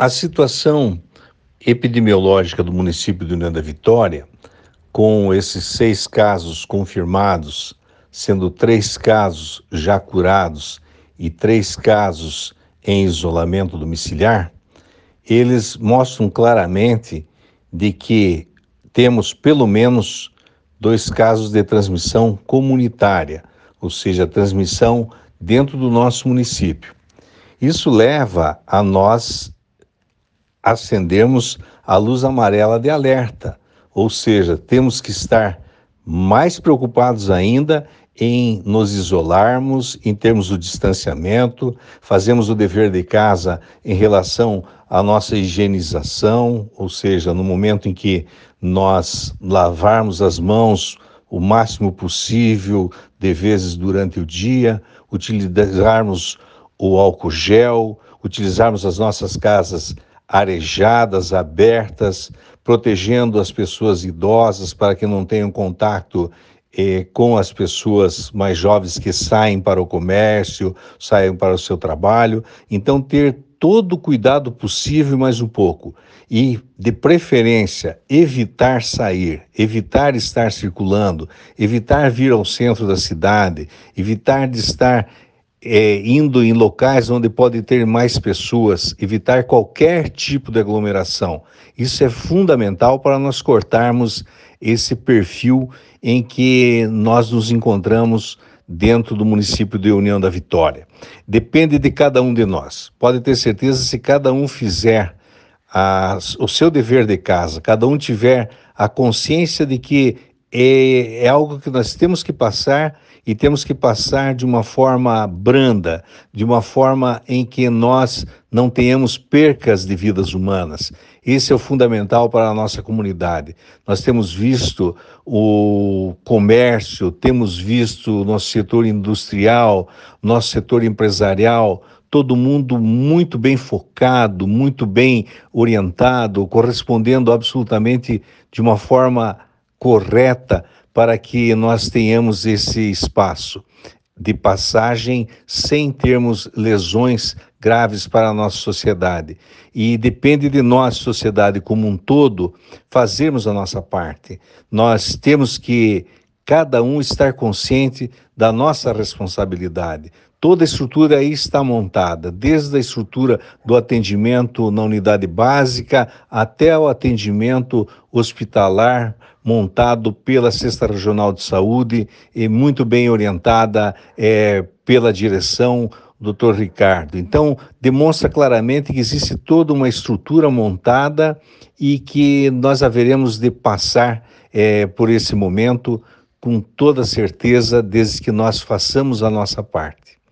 A situação epidemiológica do município de União da Vitória, com esses 6 casos confirmados, sendo 3 casos já curados e 3 casos em isolamento domiciliar, eles mostram claramente de que temos pelo menos 2 casos de transmissão comunitária, ou seja, transmissão dentro do nosso município. Isso leva a nós acendermos a luz amarela de alerta, ou seja, temos que estar mais preocupados ainda em nos isolarmos, em termos do distanciamento, fazemos o dever de casa em relação à nossa higienização, ou seja, no momento em que nós lavarmos as mãos o máximo possível de vezes durante o dia, utilizarmos o álcool gel, utilizarmos as nossas casas arejadas, abertas, protegendo as pessoas idosas para que não tenham contato com as pessoas mais jovens que saem para o comércio, saem para o seu trabalho. Então, ter todo o cuidado possível, mais um pouco. E, de preferência, evitar sair, evitar estar circulando, evitar vir ao centro da cidade, evitar de estar indo em locais onde pode ter mais pessoas, evitar qualquer tipo de aglomeração. Isso é fundamental para nós cortarmos esse perfil em que nós nos encontramos dentro do município de União da Vitória. Depende de cada um de nós. Pode ter certeza, se cada um fizer o seu dever de casa, cada um tiver a consciência de que é algo que nós temos que passar e temos que passar de uma forma branda, de uma forma em que nós não tenhamos percas de vidas humanas. Esse é o fundamental para a nossa comunidade. Nós temos visto o comércio, temos visto o nosso setor industrial, nosso setor empresarial, todo mundo muito bem focado, muito bem orientado, correspondendo absolutamente de uma forma correta para que nós tenhamos esse espaço de passagem sem termos lesões graves para a nossa sociedade. E depende de nós, sociedade como um todo, fazermos a nossa parte. Nós temos que, cada um, estar consciente da nossa responsabilidade. Toda a estrutura aí está montada, desde a estrutura do atendimento na unidade básica até o atendimento hospitalar, montado pela Sexta Regional de Saúde e muito bem orientada pela direção Dr. Ricardo. Então, demonstra claramente que existe toda uma estrutura montada e que nós haveremos de passar por esse momento com toda certeza, desde que nós façamos a nossa parte.